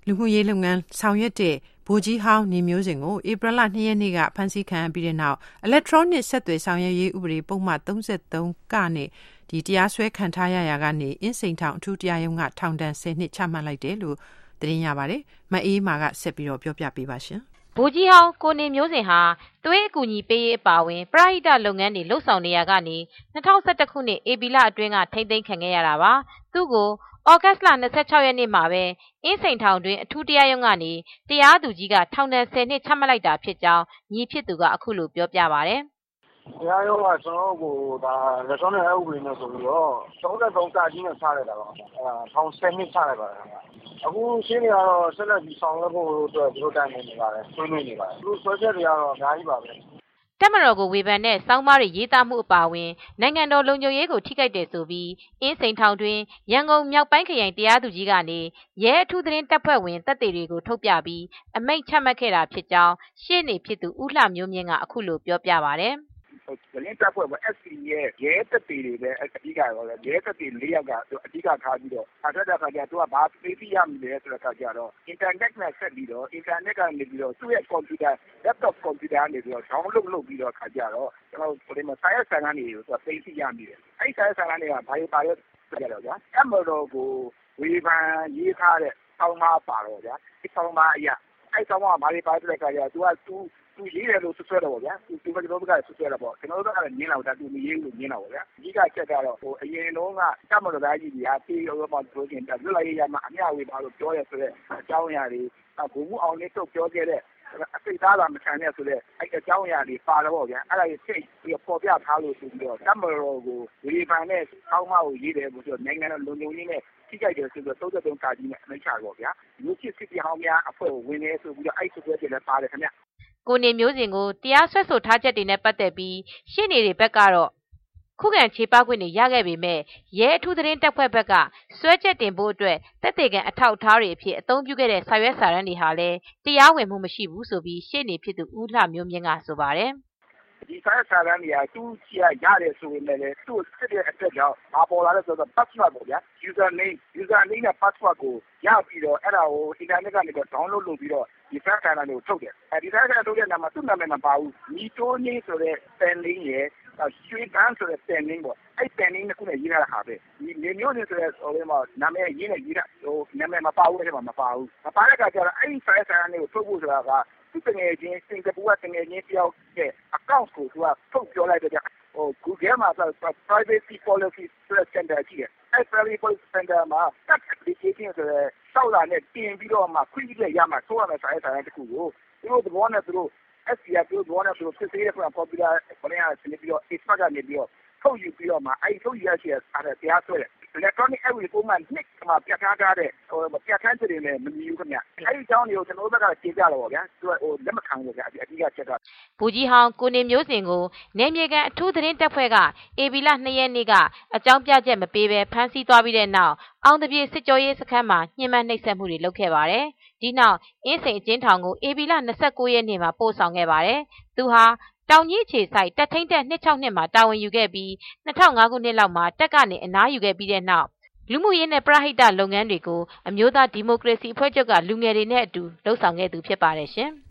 လူမှုရေးလုပ်ငန်းဆောင်ရွက်တဲ့ဗိုလ်ကြီးဟောင်းနေမျိုးစဉ်ကိုဧပြီလ2 ရက်နေ့ကဖမ်းဆီးခံရပြီးတဲ့နောက် Electronic ဆက်သွယ်ဆောင်ရွက်ရေးဥပဒေပုံမှန်33ကနဲ့တရားစွဲခံထားရရာကနေအင်းစိန်ထောင်အထူးတရားရုံးကထောင်ဒဏ်10 နှစ်ချမှတ်လိုက်တယ်လို့သတင်းရပါတယ်။မအေးမာကဆက်ပြီးပြောပြပေးပါရှင်။ဗိုလ်ကြီးဟောင်းကိုနေမျိုးစဉ်ဟာသွေးအကူအညီပေးရေးအပါအဝင်ပရဟိတလုပ်ငန်းတွေလှုပ်ဆောင်နေရကနေ2011ခုနှစ်ဧပြီလအတွင်းကထိန်းသိမ်းခံခဲ့ရတာပါ။သူ့ကိုဩဂတ်လ26 ရက်နေ့မှာပဲအင်းစိန်ထောင်တွင်အထူးတရားရုံးကနေတရားသူကြီးကထောင်ဒဏ်10 နှစ်ချမှတ်လိုက်တာဖြစ်ကြောင်းညီဖြစ်သူကအခုလိုပြောပြပါတယ်။တရားရုံးကကျွန်တော်ကိုဒါလက်ဆောင်နဲ့ဥပဒေနဲ့ဆိုပြီးတော့33ကကြီးနဲ့ချလိုက်တာပါ။ထောင်10 နှစ်ချလိုက်ပါတယ်။အခုရှင်းနေကတော့ဆက်လက်ပြီးဆောင်ရွက်ဖို့အတွက်ဒီလိုတိုင်နေပါတယ်ဆွေးနွေးနေပါတယ်သူဆွဲချက်တွေကတော့အများကြီးပါပဲတက်မတော်ကိုဝေဖန်တဲ့စောင်းမားတွေရေးသားမှုအပါအဝင်နိုင်ငံတော်လုံခြုံရေးကိုထိခိုက်တယ်ဆိုပြီးအင်းစိန်ထောင်တွင်ရန်ကုန်မြောက်ပိုင်းခရိုင်တရားသူကြီးကနေရဲအထူးသတင်းတပ်ဖွဲ့ဝင်တပ်တွေတွေကိုထုတ်ပြပြီးအမိန့်ချမှတ်ခဲ့တာဖြစ်ကြောင်းရှေ့နေဖြစ်သူဦးလှမျိုးမြင့်ကအခုလိုပြောပြပါတယ်သတင်းတပ်ဖွဲ့က SC ရဲ့ရဲတပ်တွေပဲအဓိကရောရဲတပ်တွေ၄ယောက်ကအဓိကထားပြီးတော့အခါတဲ့ခါကျတော့ဘာသိသိရမလဲဆိုတဲ့အခါကျတော့ internet နဲ့ဆက်ပြီးတော့ internet ကနေပြီးတော့သူ့ရဲ့ computer laptop computer ကနေပြီးတော့ download လုပ်ပြီးတော့အခါကျတော့ကျွန်တော်ဒီမှာစာရွက်စာတမ်းတွေကိုသူသိသိရမိတယ်အဲ့စာရွက်စာတမ်းတွေကဘာတွေပါလဲဆိုတော့ဗျာအမတော်ကိုဝေဖန်ရေးထားတဲ့ဆောင်းပါးပါတော့ဗျာဒီဆောင်းပါးအရာအဲ့ဆောင်းပါးဘာတွေပါတဲ့အခါကျတော့သူရေးတယ်လို့ဆွဲတော့ဗျာသူကျွန်တော်တို့ကဆွဲတာပေါ့ကျွန်တော်တို့ကလည်းမြင်လာတာသူမရေးလို့မြင်တာပေါ့ဗျာအကြီးကချက်ကတော့အရင်တော့ကတမတော်သားကြီးကြီးဟာတေးရောမှပြောခြင်းတက်လွတ်လိုက်ရမှာအမျှဝေပါလို့ပြောရဆိုတဲ့အကြောင်းအရာတွေဘုံမှုအောင်လေးထုတ်ပြောခဲ့တဲ့အစိတ်သားလာမခံနဲ့ဆိုတဲ့အဲ့အကြောင်းအရာတွေပါတော့ဗျာအဲ့ဒါကြီးစိတ်ပြီးပေါ်ပြထားလို့ဆိုပြီးတော့တမတော်ကိုဝေဖန်တဲ့အောက်မကိုရေးတယ်လို့ဆိုနိုင်ငံတော်လုံခြုံရေးနဲ့ထိကြိုက်တယ်ဆိုတော့33ကာကြီးနဲ့အမိန့်ချတော့ဗျာလူဖြစ်စစ်တီဟောင်းများအဖွဲ့ကိုဝင်နေဆိုပြီးတော့အဲ့ဆိုတဲ့လည်းပါတယ်ခင်ဗျကိုနေမျိုးစဉ်ကိုတရားစွဲဆိုထားချက်တွေနဲ့ပတ်သက်ပြီးရှေ့နေတွေဘက်ကတော့ခုခံခြေပခွင့်တွေရခဲ့ပေမဲ့ရဲအထူးသတင်းတပ်ဖွဲ့ဘက်ကစွဲချက်တင်ဖို့အတွက်သက်သေခံအထောက်အထားတွေအဖြစ်အသုံးပြုခဲ့တဲ့စာရွက်စာတမ်းတွေဟာလည်းတရားဝင်မှုမရှိဘူးဆိုပြီးရှေ့နေဖြစ်သူဦးလှမျိုးမြင့်ကဆိုပါတယ်ဒီစာရွက်စာတမ်းတွေကသူ့ချီရတယ်ဆိုရင်လည်းသူ့စစ်တဲ့အတွက်ကြောင့်မပေါ်လာတဲ့ဆိုတော့ password ပေါ့ဗျာ usernameနဲ့ password ကိုရပြီးတော့အဲ့ဒါကို internet ကနေတော့ download လုပ်ပြီးတော့ဒီစာရွက်စာတမ်းတွေကိုထုတ်တယ်ဒီစာရွက်စာတမ်းထုတ်တဲ့နာမှာသူ့နာမည်မပါဘူးမီတိုးနင်းဆိုတဲ့ pen name ရဲ့ရွှေတန်းဆိုတဲ့ pen name ပေါ့အဲ့ pen name ကရေးထားတာဟာပဲဒီနေမျိုးနေဆိုတဲ့ဟိုမှာနာမည်ရေးနေရေးတာဟိုနာမည်မပါဘူးအဲ့မှာမပါဘူးမပါတဲ့အခါကျတော့အဲ့စာရွက်စာတမ်းတွေကိုထုတ်ဖို့ဆိုတာကသူတငယ်ချင်းစင်ကာပူကတငယ်ချင်းတယောက်ရဲ့ account ကိုသူကထုတ်ပြောလိုက်တဲ့ဟို Google မှာ privacy policy center ကြီးရဲ့အဲ့ privacy policy center မှာ tag application ဆိုတဲ့စောက်လာနဲ့တင်ပြီးတော့မှခွင့်ပြုချက်ရမှာဆိုရမယ်စာရေးစာတမ်းတစ်ခုကိုသူတို့သဘောနဲ့သူတို့ SCR သူတို့သဘောနဲ့သူတို့စစ်ဆေးတဲ့ popular ဘယ်နဲ့ကနေပြီးတော့ expert ကနေပြီးတော့ထုတ်ယူပြီးတော့မှအဲ့ထုတ်ယူရရှိတဲ့တရားစွဲတယ် electronic evidence ပုံမှန်နှစ်မှာပြဋ္ဌာန်းထားတဲ့ပြဋ္ဌာန်းချက်တွေနဲ့မညီဘူးခင်ဗျအဲ့ဒီအကြောင်းတွေကိုကျွန်တော်တို့ဘက်ကရှင်းပြတော့ဗျာသူကလက်မခံဘူးဗျာအဓိကချက်ကဗိုလ်ကြီးဟောင်းကိုနေမျိုးစဉ်ကိုနယ်မြေကန်အထူးသတင်းတပ်ဖွဲ့ကဧပြီလ2 ရက်နေ့ကအကြောင်းပြချက်မပေးဘဲဖမ်းဆီးသွားပြီးတဲ့နောက်အောင်တပြေစစ်ကြောရေးစခန်းမှာညှဉ်းပန်းနှိပ်စက်မှုတွေလုပ်ခဲ့ပါတယ်ဒီနောက်အင်းစိန်အကျဉ်းထောင်ကိုဧပြီလ29 ရက်နေ့မှာပို့ဆောင်ခဲ့ပါတယ်သူဟာတောင်ကြီးခြေဆိုင်တက်ထိန်တက်26မှာတာဝန်ယူခဲ့ပြီး2005ခုနှစ်လောက်မှာတက်ကနေအနားယူခဲ့ပြီးတဲ့နောက်လူမှုရေးနဲ့ပရဟိတလုပ်ငန်းတွေကိုအမျိုးသားဒီမိုကရေစီအဖွဲ့ချုပ်ကလူငယ်တွေနဲ့အတူလှုပ်ဆောင်ခဲ့သူဖြစ်ပါတယ်ရှင်